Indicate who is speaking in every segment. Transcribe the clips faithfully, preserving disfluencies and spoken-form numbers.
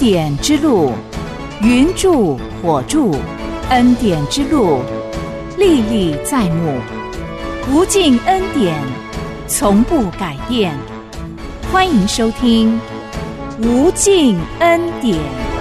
Speaker 1: 典之路，云柱火柱，恩典之路历历在目，无尽恩典从不改变。欢迎收听无尽恩典。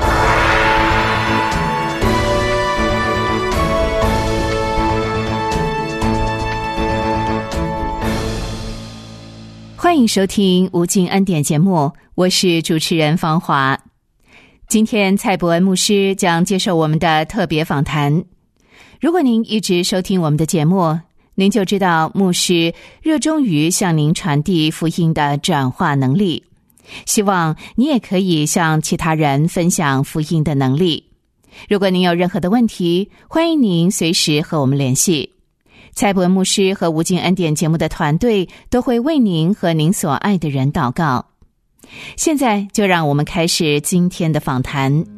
Speaker 1: 欢迎收听无尽恩典节目，我是主持人芳华。今天蔡伯恩牧师将接受我们的特别访谈。如果您一直收听我们的节目，您就知道牧师热衷于向您传递福音的转化能力，希望你也可以向其他人分享福音的能力。如果您有任何的问题，欢迎您随时和我们联系。蔡伯恩牧师和无尽恩典节目的团队都会为您和您所爱的人祷告。现在就让我们开始今天的访谈。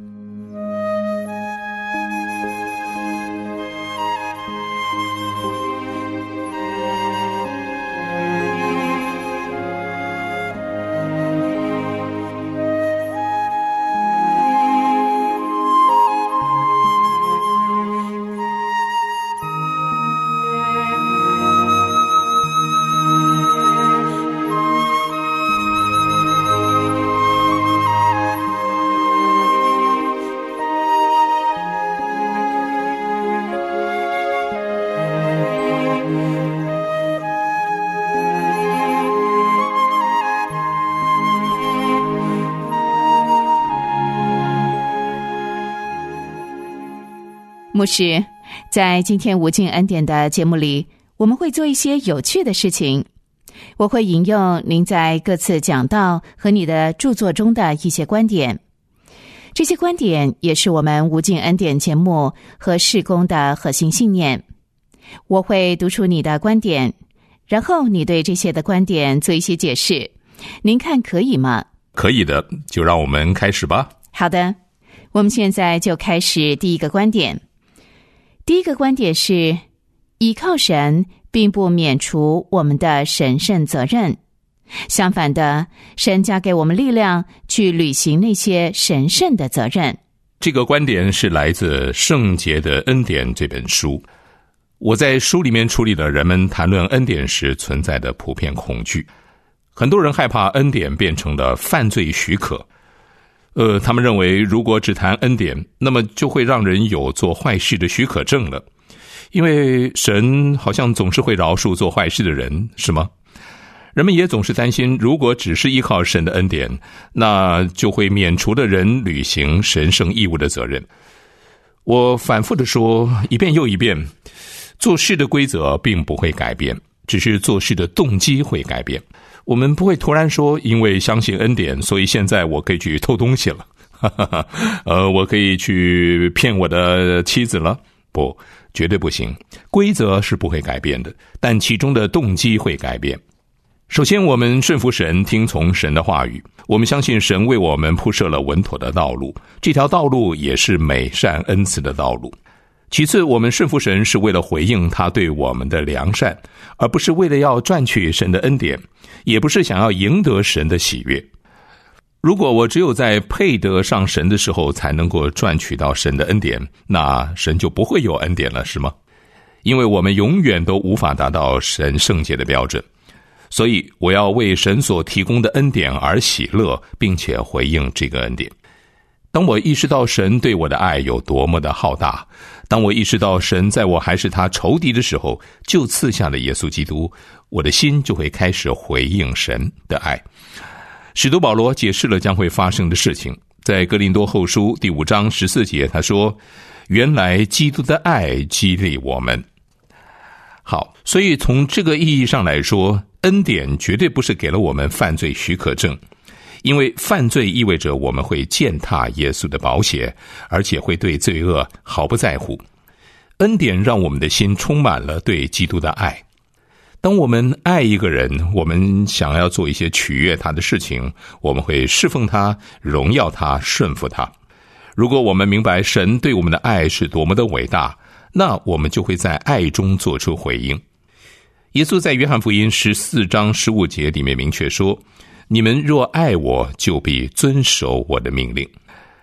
Speaker 1: 牧师，在今天无尽恩典的节目里，我们会做一些有趣的事情。我会引用您在各次讲道和你的著作中的一些观点，这些观点也是我们无尽恩典节目和事工的核心信念。我会读出你的观点，然后你对这些的观点做一些解释，您看可以吗？
Speaker 2: 可以的，就让我们开始吧。
Speaker 1: 好的，我们现在就开始第一个观点。第一个观点是，倚靠神并不免除我们的神圣责任，相反的，神加给我们力量去履行那些神圣的责任。
Speaker 2: 这个观点是来自《圣洁的恩典》这本书。我在书里面处理了人们谈论恩典时存在的普遍恐惧。很多人害怕恩典变成了犯罪许可。呃，他们认为如果只谈恩典，那么就会让人有做坏事的许可证了，因为神好像总是会饶恕做坏事的人，是吗？人们也总是担心，如果只是依靠神的恩典，那就会免除了人履行神圣义务的责任。我反复地说一遍又一遍，做事的规则并不会改变，只是做事的动机会改变。我们不会突然说，因为相信恩典，所以现在我可以去偷东西了，呃，我可以去骗我的妻子了。不，绝对不行。规则是不会改变的，但其中的动机会改变。首先，我们顺服神，听从神的话语，我们相信神为我们铺设了稳妥的道路，这条道路也是美善恩慈的道路。其次，我们顺服神是为了回应他对我们的良善，而不是为了要赚取神的恩典，也不是想要赢得神的喜悦。如果我只有在配得上神的时候才能够赚取到神的恩典，那神就不会有恩典了，是吗？因为我们永远都无法达到神圣洁的标准，所以我要为神所提供的恩典而喜乐，并且回应这个恩典。当我意识到神对我的爱有多么的浩大，当我意识到神在我还是他仇敌的时候就赐下了耶稣基督，我的心就会开始回应神的爱。使徒保罗解释了将会发生的事情，在哥林多后书第五章十四节，他说，原来基督的爱激励我们。好，所以从这个意义上来说，恩典绝对不是给了我们犯罪许可证，因为犯罪意味着我们会践踏耶稣的宝血，而且会对罪恶毫不在乎。恩典让我们的心充满了对基督的爱。当我们爱一个人，我们想要做一些取悦他的事情，我们会侍奉他，荣耀他，顺服他。如果我们明白神对我们的爱是多么的伟大，那我们就会在爱中做出回应。耶稣在约翰福音十四章十五节里面明确说，你们若爱我，就必遵守我的命令。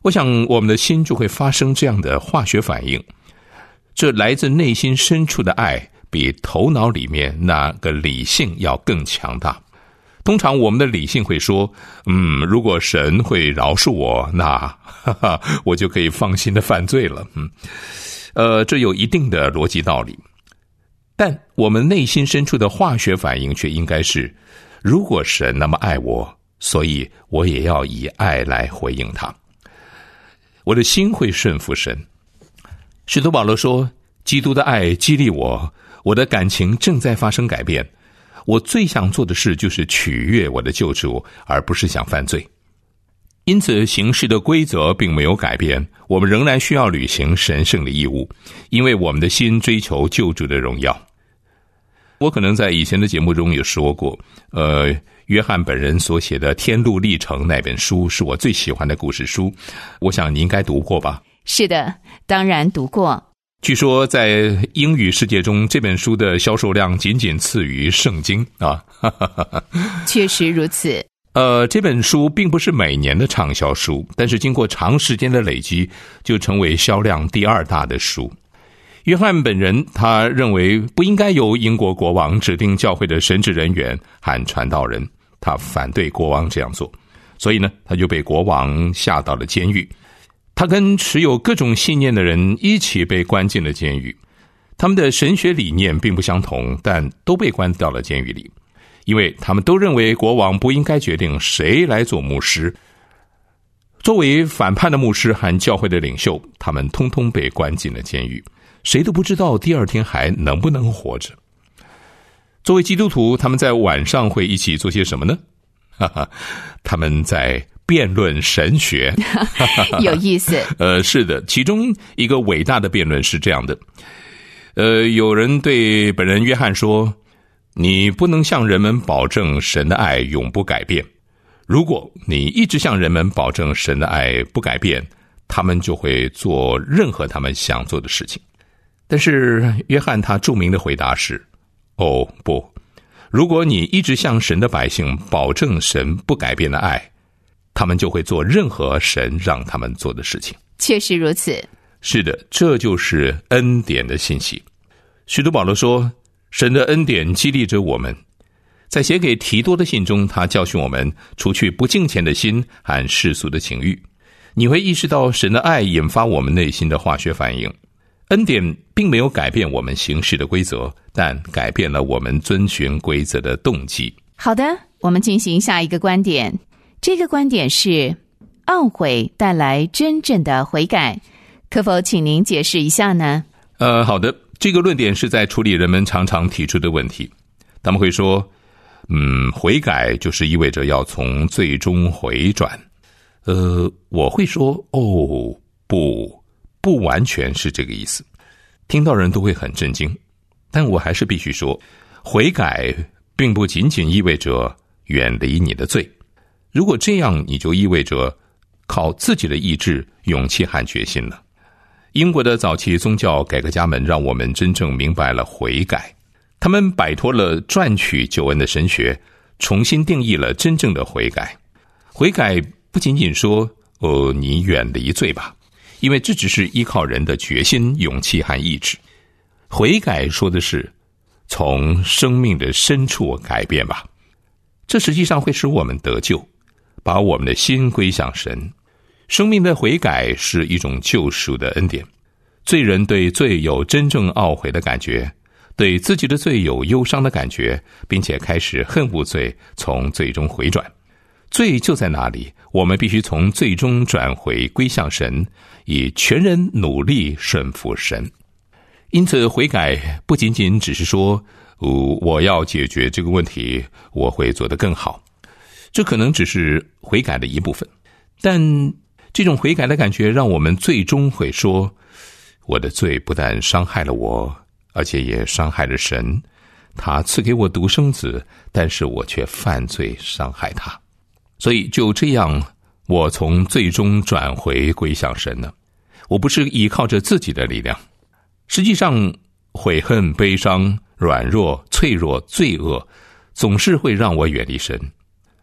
Speaker 2: 我想我们的心就会发生这样的化学反应。这来自内心深处的爱，比头脑里面那个理性要更强大。通常我们的理性会说，嗯，如果神会饶恕我，那哈哈，我就可以放心的犯罪了。嗯，呃，这有一定的逻辑道理。但我们内心深处的化学反应却应该是，如果神那么爱我，所以我也要以爱来回应他。我的心会顺服神。使徒保罗说，基督的爱激励我，我的感情正在发生改变。我最想做的事就是取悦我的救主，而不是想犯罪。因此行事的规则并没有改变，我们仍然需要履行神圣的义务，因为我们的心追求救主的荣耀。我可能在以前的节目中有说过，呃，约翰本人所写的《天路历程》那本书是我最喜欢的故事书，我想你应该读过吧？
Speaker 1: 是的，当然读过。
Speaker 2: 据说在英语世界中，这本书的销售量仅仅次于圣经啊。
Speaker 1: 确实如此。
Speaker 2: 呃，这本书并不是每年的畅销书，但是经过长时间的累积，就成为销量第二大的书。约翰本人他认为不应该由英国国王指定教会的神职人员和传道人，他反对国王这样做，所以呢，他就被国王下到了监狱。他跟持有各种信念的人一起被关进了监狱，他们的神学理念并不相同，但都被关到了监狱里，因为他们都认为国王不应该决定谁来做牧师。作为反叛的牧师和教会的领袖，他们通通被关进了监狱，谁都不知道第二天还能不能活着。作为基督徒，他们在晚上会一起做些什么呢？哈哈，他们在辩论神学。
Speaker 1: 有意思。
Speaker 2: 呃，是的，其中一个伟大的辩论是这样的。呃，有人对本人约翰说，你不能向人们保证神的爱永不改变。如果你一直向人们保证神的爱不改变，他们就会做任何他们想做的事情。但是约翰他著名的回答是，哦，不，如果你一直向神的百姓保证神不改变的爱，他们就会做任何神让他们做的事情。
Speaker 1: 确实如此。
Speaker 2: 是的，这就是恩典的信息。使徒保罗说，神的恩典激励着我们。在写给提多的信中，他教训我们除去不敬虔的心和世俗的情欲。你会意识到神的爱引发我们内心的化学反应。恩典并没有改变我们行事的规则，但改变了我们遵循规则的动机。
Speaker 1: 好的，我们进行下一个观点。这个观点是懊悔带来真正的悔改，可否请您解释一下呢？
Speaker 2: 呃，好的，这个论点是在处理人们常常提出的问题。他们会说，嗯，悔改就是意味着要从罪中回转。呃，我会说，哦，不，不完全是这个意思。听到人都会很震惊，但我还是必须说，悔改并不仅仅意味着远离你的罪。如果这样，你就意味着靠自己的意志、勇气和决心了。英国的早期宗教改革家们让我们真正明白了悔改，他们摆脱了赚取救恩的神学，重新定义了真正的悔改。悔改不仅仅说，呃，你远离罪吧，因为这只是依靠人的决心、勇气和意志。悔改说的是从生命的深处改变吧，这实际上会使我们得救，把我们的心归向神。生命的悔改是一种救赎的恩典。罪人对罪有真正懊悔的感觉，对自己的罪有忧伤的感觉，并且开始恨恶罪，从罪中回转。罪就在那里，我们必须从罪中转回归向神，以全人努力顺服神。因此悔改不仅仅只是说，呃，我要解决这个问题，我会做得更好。这可能只是悔改的一部分，但这种悔改的感觉让我们最终会说，我的罪不但伤害了我，而且也伤害了神。他赐给我独生子，但是我却犯罪伤害他。所以就这样，我从罪中转回归向神了。我不是依靠着自己的力量。实际上，悔恨、悲伤、软弱、脆弱、罪恶，总是会让我远离神。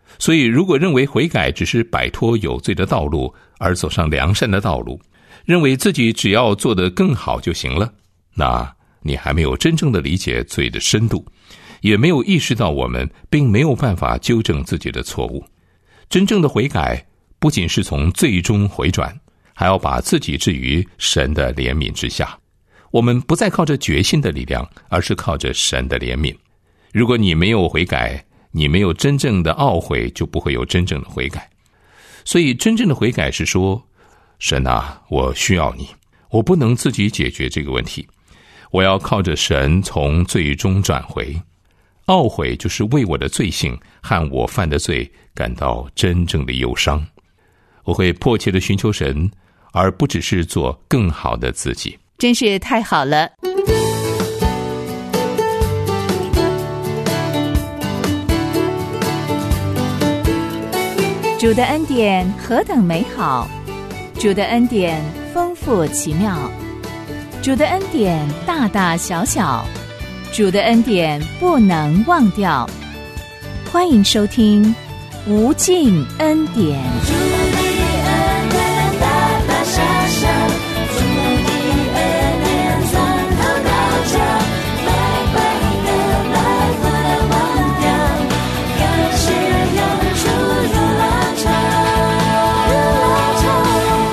Speaker 2: 所以如果认为悔改只是摆脱有罪的道路而走上良善的道路，认为自己只要做得更好就行了，那你还没有真正的理解罪的深度，也没有意识到我们并没有办法纠正自己的错误。真正的悔改不仅是从罪中回转，还要把自己置于神的怜悯之下。我们不再靠着决心的力量，而是靠着神的怜悯。如果你没有悔改，你没有真正的懊悔，就不会有真正的悔改。所以真正的悔改是说，神啊，我需要你，我不能自己解决这个问题，我要靠着神从罪中转回。懊悔就是为我的罪性和我犯的罪感到真正的忧伤。我会迫切地寻求神，而不只是做更好的自己。
Speaker 1: 真是太好了。主的恩典何等美好，主的恩典丰富奇妙，主的恩典大大小小，主的恩典不能忘掉。欢迎收听无尽恩典。主的恩典大大小小，主的恩典从头到脚，来快乐来不能忘掉，感谢永驻如浪潮，如浪潮。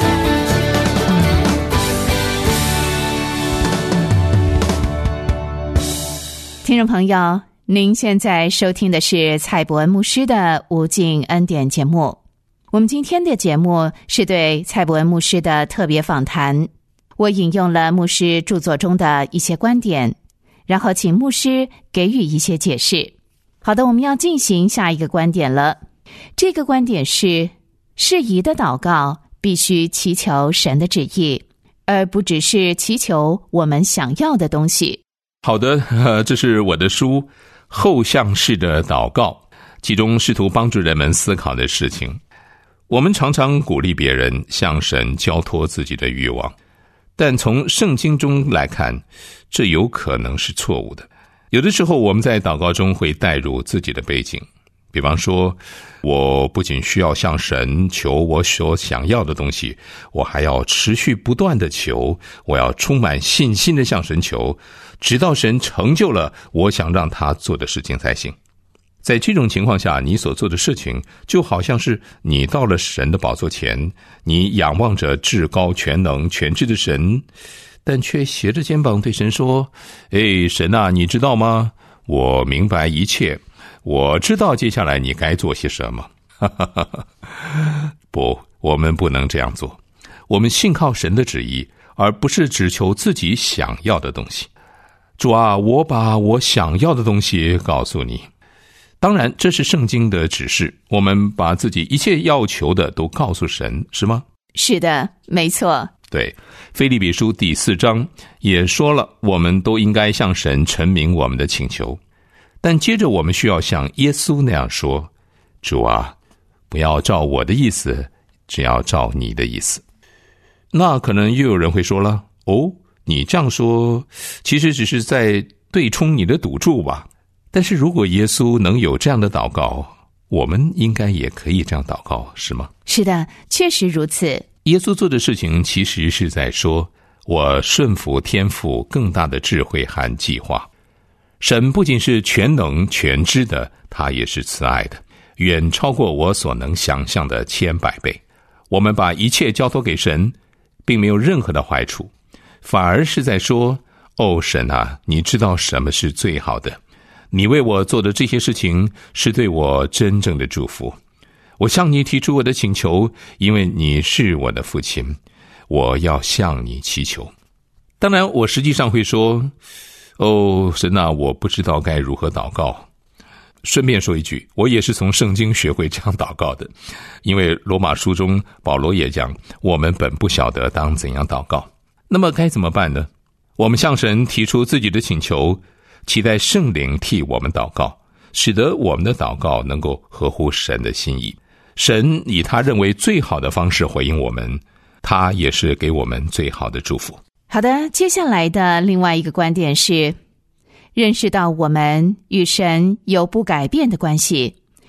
Speaker 1: 听众朋友，您现在收听的是蔡伯恩牧师的无尽恩典节目。我们今天的节目是对蔡伯恩牧师的特别访谈，我引用了牧师著作中的一些观点，然后请牧师给予一些解释。好的，我们要进行下一个观点了。这个观点是，适宜的祷告必须祈求神的旨意，而不只是祈求我们想要的东西。
Speaker 2: 好的、呃、这是我的书后向式的祷告，其中试图帮助人们思考的事情。我们常常鼓励别人向神交托自己的欲望，但从圣经中来看，这有可能是错误的。有的时候我们在祷告中会带入自己的背景，比方说，我不仅需要向神求我所想要的东西，我还要持续不断的求，我要充满信心的向神求，直到神成就了我想让他做的事情才行。在这种情况下，你所做的事情就好像是你到了神的宝座前，你仰望着至高全能全知的神，但却斜着肩膀对神说，诶，神啊，你知道吗？我明白一切，我知道接下来你该做些什么。不，我们不能这样做。我们信靠神的旨意，而不是只求自己想要的东西。主啊，我把我想要的东西告诉你。当然，这是圣经的指示，我们把自己一切要求的都告诉神，是吗？
Speaker 1: 是的，没错。
Speaker 2: 对，腓立比书第四章也说了，我们都应该向神陈明我们的请求。但接着我们需要像耶稣那样说，主啊，不要照我的意思，只要照你的意思。那可能又有人会说了，哦，你这样说其实只是在对冲你的赌注吧。但是如果耶稣能有这样的祷告，我们应该也可以这样祷告，是吗？
Speaker 1: 是的，确实如此。
Speaker 2: 耶稣做的事情其实是在说，我顺服天父更大的智慧和计划。神不仅是全能全知的，他也是慈爱的，远超过我所能想象的千百倍。我们把一切交托给神，并没有任何的坏处，反而是在说，哦，神啊，你知道什么是最好的，你为我做的这些事情是对我真正的祝福。我向你提出我的请求，因为你是我的父亲，我要向你祈求。当然，我实际上会说，哦，神啊，我不知道该如何祷告。顺便说一句，我也是从圣经学会这样祷告的，因为罗马书中保罗也讲，我们本不晓得当怎样祷告。那么该怎么办呢？我们向神提出自己的请求，期待圣灵替我们祷告，使得我们的祷告能够合乎神的心意。神以他认为最好的方式回应我们，他也是给我们最好的祝福。
Speaker 1: 好的，接下来的另外一个观点是，认识到我们与神有不改变的关系，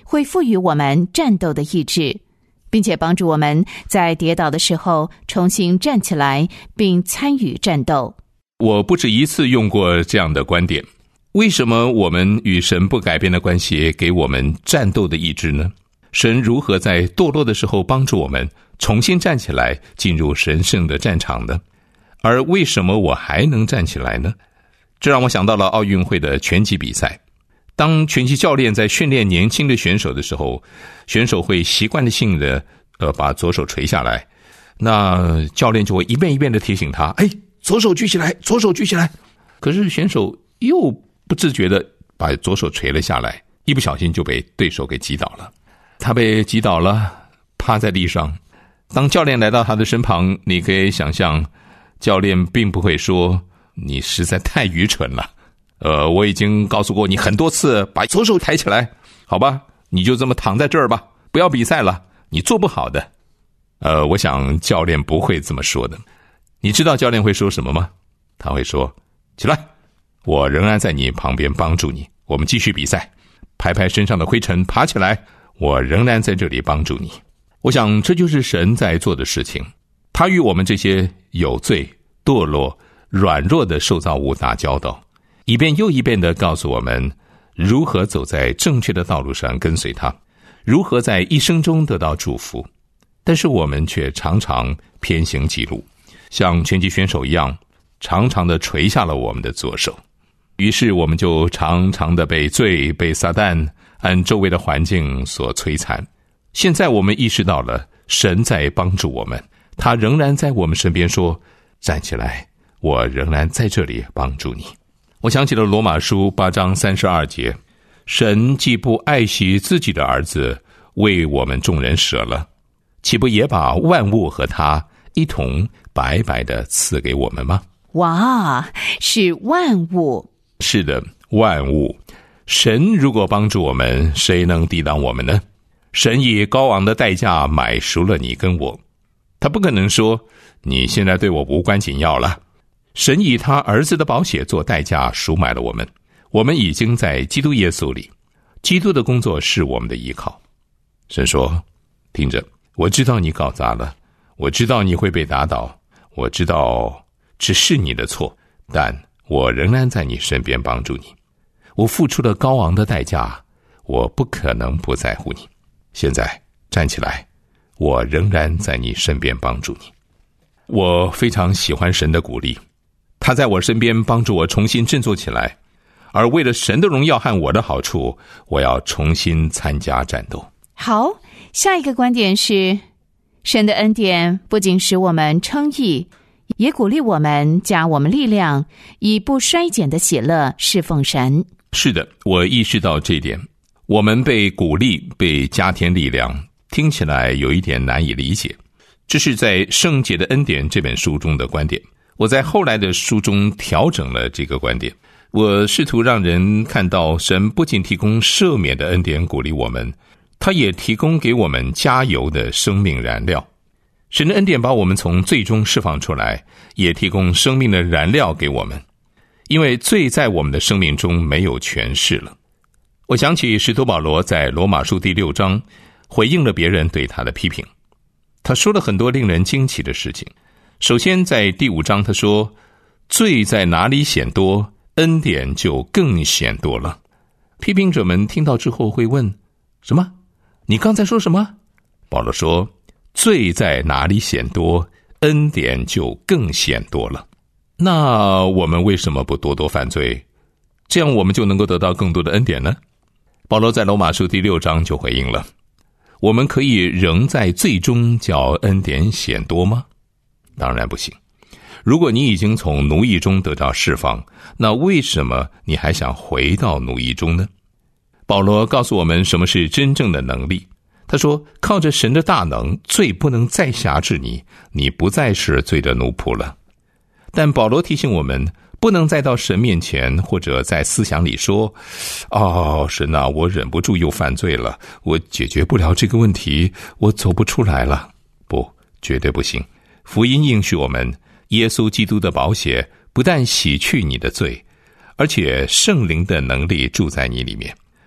Speaker 1: 会赋予我们战斗的意志，并且帮助我们在跌倒的时候重新站起来，并参与战斗。
Speaker 2: 我不止一次用过这样的观点。为什么我们与神不改变的关系给我们战斗的意志呢？神如何在堕落的时候帮助我们重新站起来，进入神圣的战场呢？而为什么我还能站起来呢？这让我想到了奥运会的拳击比赛。当拳击教练在训练年轻的选手的时候，选手会习惯性的呃把左手垂下来，那教练就会一遍一遍的提醒他，哎，左手举起来，左手举起来。可是选手又不自觉的把左手垂了下来，一不小心就被对手给击倒了。他被击倒了，趴在地上。当教练来到他的身旁，你可以想象，教练并不会说你实在太愚蠢了，呃，我已经告诉过你很多次，把左手抬起来，好吧，你就这么躺在这儿吧，不要比赛了，你做不好的。呃，我想教练不会这么说的。你知道教练会说什么吗？他会说，起来，我仍然在你旁边帮助你，我们继续比赛，拍拍身上的灰尘，爬起来，我仍然在这里帮助你。我想这就是神在做的事情，他与我们这些有罪、堕落、软弱的受造物打交道，一遍又一遍地告诉我们如何走在正确的道路上跟随他，如何在一生中得到祝福。但是我们却常常偏行己路，像拳击选手一样，常常地垂下了我们的左手。于是我们就常常地被罪、被撒旦和周围的环境所摧残。现在我们意识到了神在帮助我们，他仍然在我们身边说，站起来，我仍然在这里帮助你。我想起了罗马书八章三十二节，神既不爱惜自己的儿子，为我们众人舍了，岂不也把万物和他一同白白的赐给我们吗？
Speaker 1: 哇，是万物。
Speaker 2: 是的，万物。神如果帮助我们，谁能抵挡我们呢？神以高昂的代价买赎了你跟我，他不可能说你现在对我无关紧要了。神以他儿子的宝血做代价赎买了我们，我们已经在基督耶稣里，基督的工作是我们的依靠。神说，听着，我知道你搞砸了，我知道你会被打倒，我知道只是你的错，但我仍然在你身边帮助你。我付出了高昂的代价，我不可能不在乎你。现在站起来，我仍然在你身边帮助你。我非常喜欢神的鼓励，他在我身边帮助我重新振作起来，而为了神的荣耀和我的好处，我要重新参加战斗。
Speaker 1: 好，下一个观点是，神的恩典不仅使我们称义，也鼓励我们加我们力量，以不衰减的喜乐侍奉神。
Speaker 2: 是的，我意识到这一点。我们被鼓励，被加添力量，听起来有一点难以理解。这是在《圣洁的恩典》这本书中的观点。我在后来的书中调整了这个观点。我试图让人看到，神不仅提供赦免的恩典鼓励我们，他也提供给我们加油的生命燃料。神的恩典把我们从罪中释放出来，也提供生命的燃料给我们。因为罪在我们的生命中没有权势了。我想起使徒保罗在罗马书第六章回应了别人对他的批评，他说了很多令人惊奇的事情。首先在第五章他说，罪在哪里显多，恩典就更显多了。批评者们听到之后会问，什么？你刚才说什么？保罗说，罪在哪里显多，恩典就更显多了。那我们为什么不多多犯罪，这样我们就能够得到更多的恩典呢？保罗在罗马书第六章就回应了，我们可以仍在罪中叫恩典显多吗？当然不行。如果你已经从奴役中得到释放，那为什么你还想回到奴役中呢？保罗告诉我们什么是真正的能力。他说，靠着神的大能，罪不能再辖制你，你不再是罪的奴仆了。但保罗提醒我们，不能再到神面前或者在思想里说，哦，神啊，我忍不住又犯罪了，我解决不了这个问题，我走不出来了。不，绝对不行。福音应许我们，耶稣基督的宝血不但洗去你的罪，而且圣灵的能力住在你里面，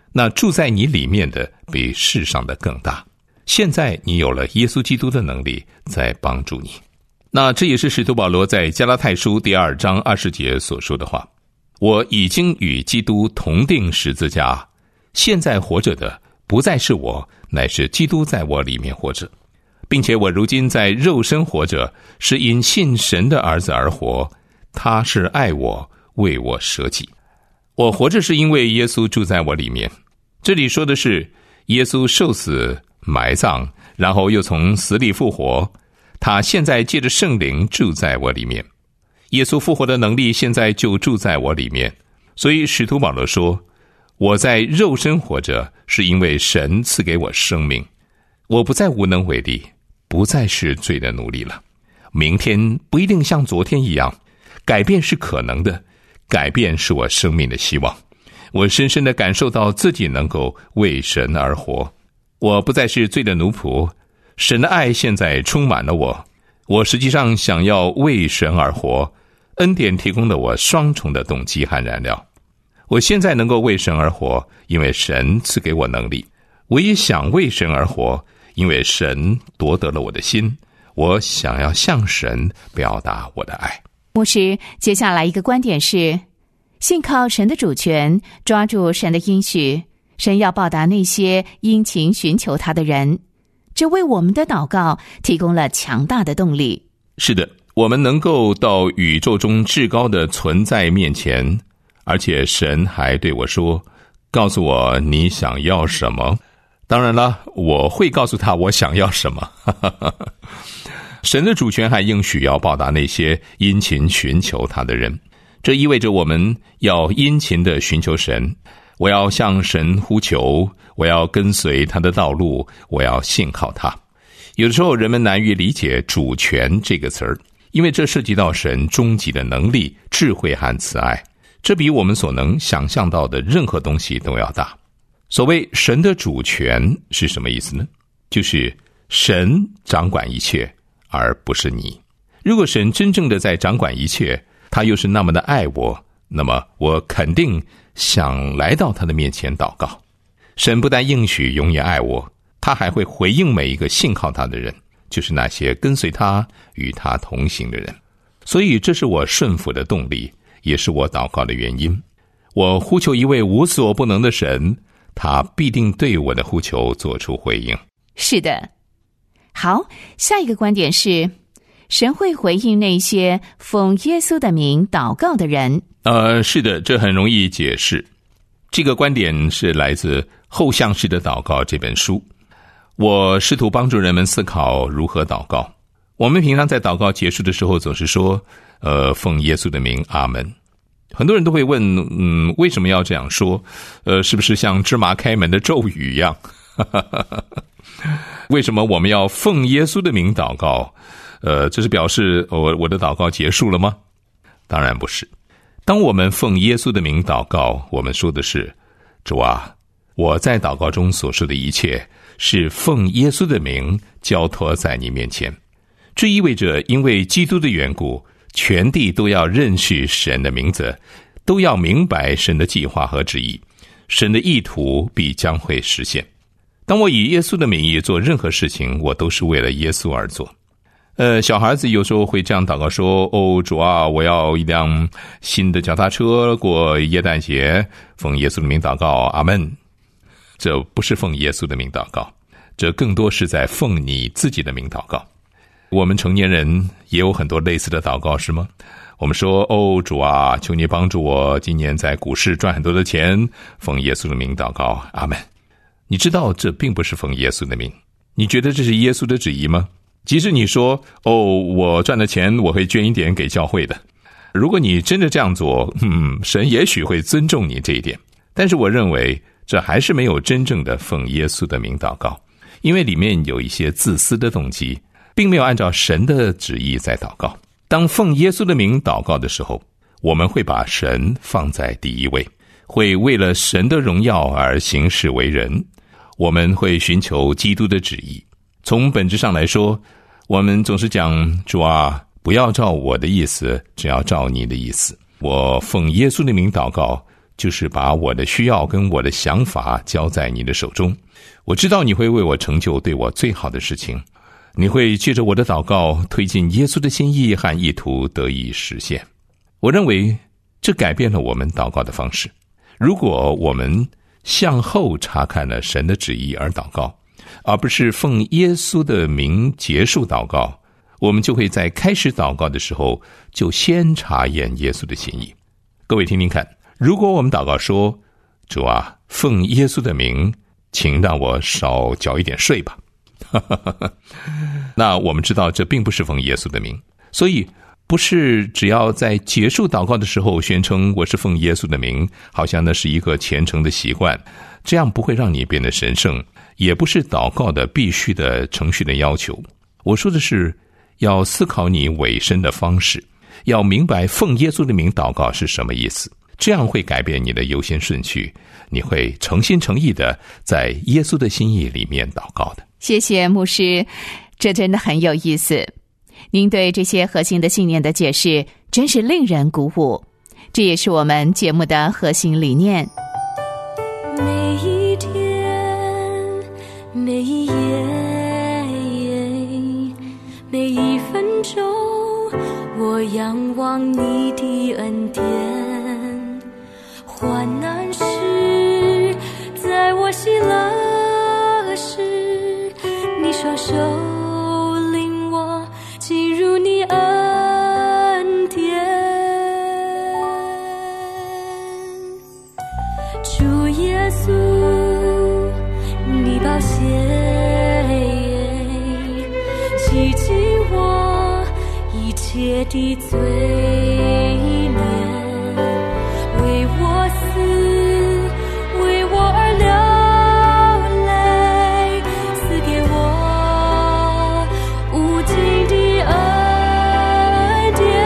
Speaker 2: 那住在你里面的比世上的更大。现在你有了耶稣基督的能力在帮助你。那这也是使徒保罗在加拉太书第二章二十节所说的话，我已经与基督同定十字架，现在活着的不再是我，乃是基督在我里面活着，并且我如今在肉身活着，是因信神的儿子而活，他是爱我，为我舍己。我活着是因为耶稣住在我里面。这里说的是耶稣受死埋葬，然后又从死里复活，他现在借着圣灵住在我里面。耶稣复活的能力现在就住在我里面。所以使徒保罗说，我在肉身活着是因为神赐给我生命，我不再无能为力，不再是罪的奴隶了。明天不一定像昨天一样，改变是可能的，改变是我生命的希望。我深深地感受到自己能够为神而活，我不再是罪的奴仆，神的爱现在充满了我，我实际上想要为神而活，恩典提供了我双重的动机和燃料。我现在能够为神而活，因为神赐给我能力。我也想为神而活，因为神夺得了我的心，我想要向神表达我的爱。
Speaker 1: 牧师，接下来一个观点是，信靠神的主权，抓住神的应许，神要报答那些殷勤寻求他的人，这为我们的祷告提供了强大的动力。
Speaker 2: 是的，我们能够到宇宙中至高的存在面前，而且神还对我说，告诉我你想要什么。当然了，我会告诉他我想要什么。神的主权还应许要报答那些殷勤寻求他的人，这意味着我们要殷勤地寻求神。我要向神呼求，我要跟随他的道路，我要信靠他。有的时候人们难于理解主权这个词儿，因为这涉及到神终极的能力、智慧和慈爱，这比我们所能想象到的任何东西都要大。所谓神的主权是什么意思呢？就是神掌管一切，而不是你。如果神真正的在掌管一切，他又是那么的爱我，那么我肯定想来到他的面前祷告。神不但应许永远爱我，他还会回应每一个信靠他的人，就是那些跟随他与他同行的人。所以这是我顺服的动力，也是我祷告的原因。我呼求一位无所不能的神，他必定对我的呼求做出回应。
Speaker 1: 是的。好，下一个观点是，神会回应那些奉耶稣的名祷告的人。
Speaker 2: 呃，是的，这很容易解释。这个观点是来自《后项式的祷告》这本书。我试图帮助人们思考如何祷告。我们平常在祷告结束的时候总是说，呃，奉耶稣的名，阿门。很多人都会问，嗯，为什么要这样说？呃，是不是像芝麻开门的咒语一样？为什么我们要奉耶稣的名祷告？呃，这是表示我我的祷告结束了吗？当然不是。当我们奉耶稣的名祷告，我们说的是，主啊，我在祷告中所说的一切是奉耶稣的名交托在你面前。这意味着因为基督的缘故，全地都要认识神的名字，都要明白神的计划和旨意，神的意图必将会实现。当我以耶稣的名义做任何事情，我都是为了耶稣而做。呃，小孩子有时候会这样祷告说，哦，主啊，我要一辆新的脚踏车过耶诞节，奉耶稣的名祷告，阿们。这不是奉耶稣的名祷告，这更多是在奉你自己的名祷告。我们成年人也有很多类似的祷告，是吗？我们说，哦，主啊，求你帮助我今年在股市赚很多的钱，奉耶稣的名祷告，阿们。你知道这并不是奉耶稣的名，你觉得这是耶稣的旨意吗？即使你说，哦，我赚的钱我会捐一点给教会的，如果你真的这样做，嗯，神也许会尊重你这一点。但是我认为这还是没有真正的奉耶稣的名祷告，因为里面有一些自私的动机，并没有按照神的旨意在祷告。当奉耶稣的名祷告的时候，我们会把神放在第一位，会为了神的荣耀而行事为人，我们会寻求基督的旨意。从本质上来说，我们总是讲，主啊，不要照我的意思，只要照你的意思。我奉耶稣的名祷告， 就是把我的需要跟我的想法交在你的手中。我知道你会为我成就对我最好的事情，你会借着我的祷告推进耶稣的心意和意图得以实现。我认为这改变了我们祷告的方式。如果我们向后查看了神的旨意而祷告，而不是奉耶稣的名结束祷告，我们就会在开始祷告的时候就先查验耶稣的心意。各位听听看，如果我们祷告说，主啊，奉耶稣的名，请让我少缴一点税吧，那我们知道这并不是奉耶稣的名。所以不是只要在结束祷告的时候宣称我是奉耶稣的名，好像那是一个虔诚的习惯，这样不会让你变得神圣，也不是祷告的必须的程序的要求。我说的是要思考你委身的方式，要明白奉耶稣的名祷告是什么意思，这样会改变你的优先顺序，你会诚心诚意的在耶稣的心意里面祷告的。
Speaker 1: 谢谢牧师，这真的很有意思。您对这些核心的信念的解释真是令人鼓舞，这也是我们节目的核心理念。
Speaker 3: 每一天，每一夜，每一分钟，我仰望你的恩典。患难时，在我喜乐时，你双手领我进入你恩典。主耶稣，你宝血洗净我一切的罪孽，为我死，为我而流泪，赐给我无尽的恩典。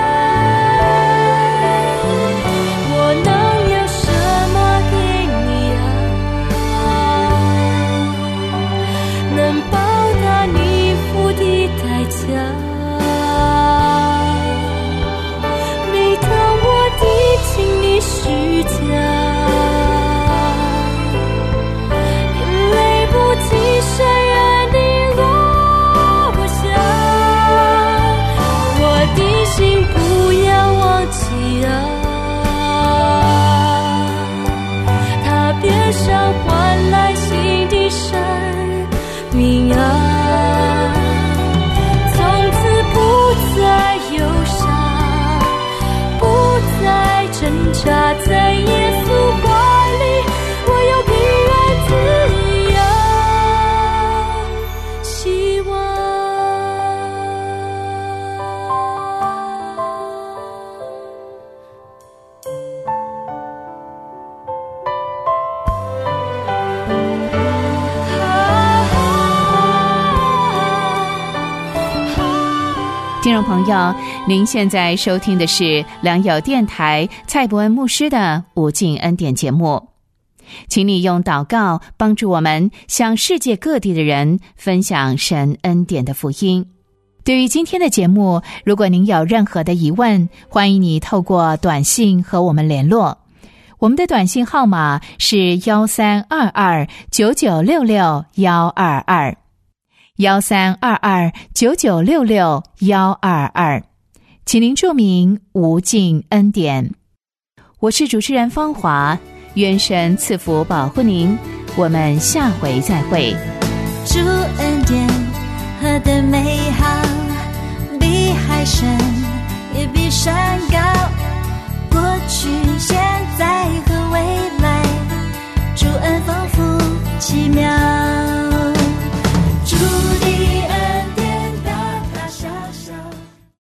Speaker 3: 我能有什么给你啊，能报答你付的代价？每当我的情你虚假，眼泪不停潸然地落下，我的心不要忘记啊，他边上换来新的生命啊，从此不再忧伤，不再挣扎，在耶稣怀里，我有平安自由希望。
Speaker 1: 听众朋友，您现在收听的是良友电台蔡伯恩牧师的无尽恩典节目，请你用祷告帮助我们向世界各地的人分享神恩典的福音。对于今天的节目，如果您有任何的疑问，欢迎你透过短信和我们联络。我们的短信号码是幺三二二九九六六幺二二。幺三二二九九六六幺二二，请您注明无尽恩典。我是主持人芳华，愿神赐福保护您，我们下回再会。
Speaker 3: 主恩典何等美好，